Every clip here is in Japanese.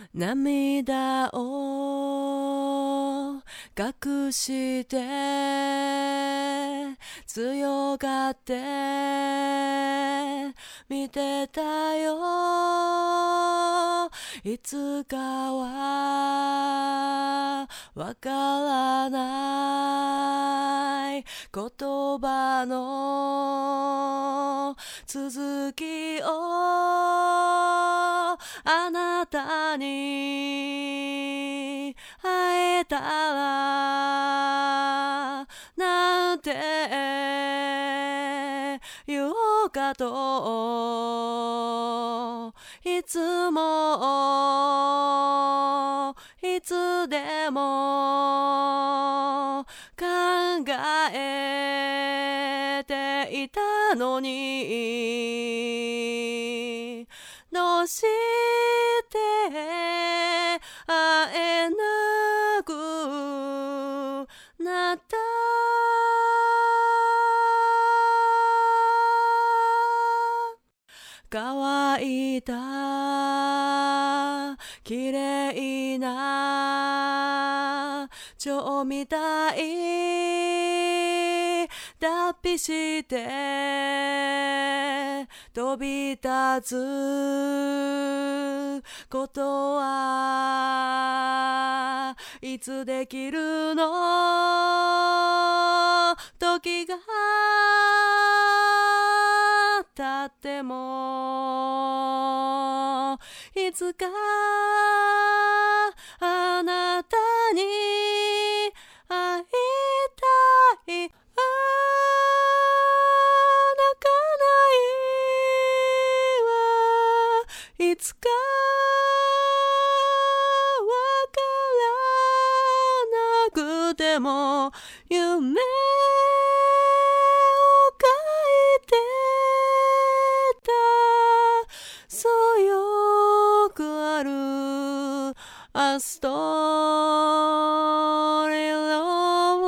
涙を隠して強がって見てたよ。いつかはわからない言葉の続きをあなたに会えたらなんて言おうかといつもいつでも考えていたのに、どうして会えなくなった。乾いた綺麗な蝶みたい脱皮して飛び立つことはいつできるの。時が経ってもいつかあなたに会いたい。泣かないわ、いつかわからなくても夢A story of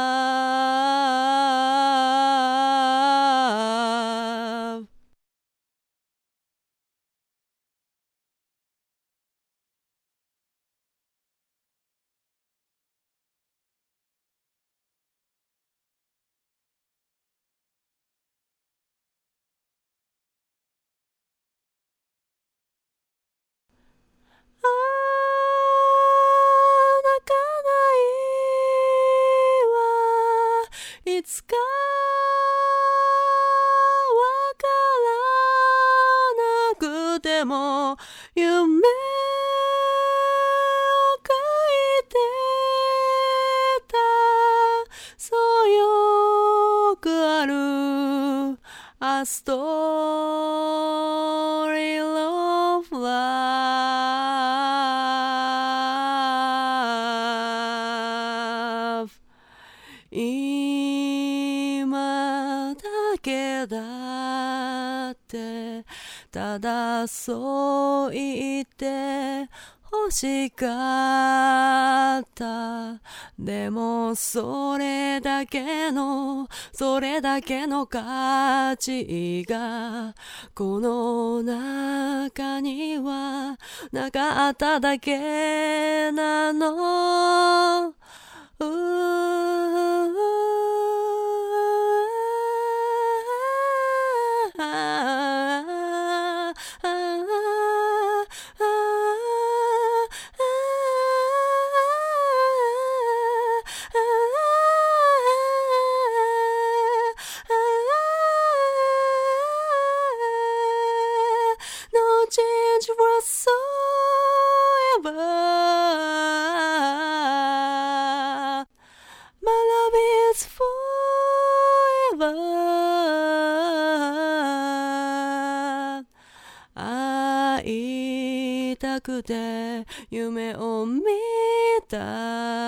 love. 泣かないわ、いつかわからなくても夢を描いてた。そうよくある A story of love。 今だけだってただそう言って欲しかった。でもそれだけの価値がこの中にはなかっただけなの。No change whatsoever. My love is forever. 会いたくて夢を見た